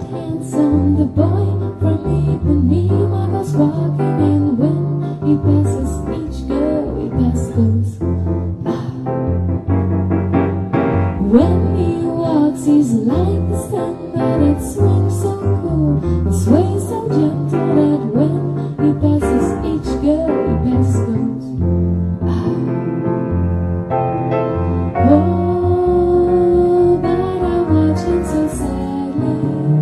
handsome, the boy from Ipanema goes walking, and when he passes each girl, he goes, ah. When he walks, he's like a standard that swings so cool, he sways so gentle that when he passes each girl, he goes, ah. Oh, but I'm watching so sadly.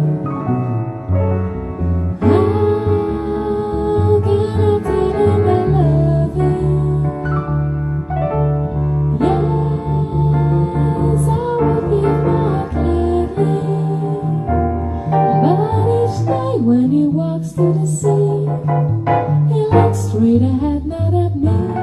How can I tell him I love him? Yes, I would give my heart gladly. But each day when he walks to the sea, he looks straight ahead, not at me.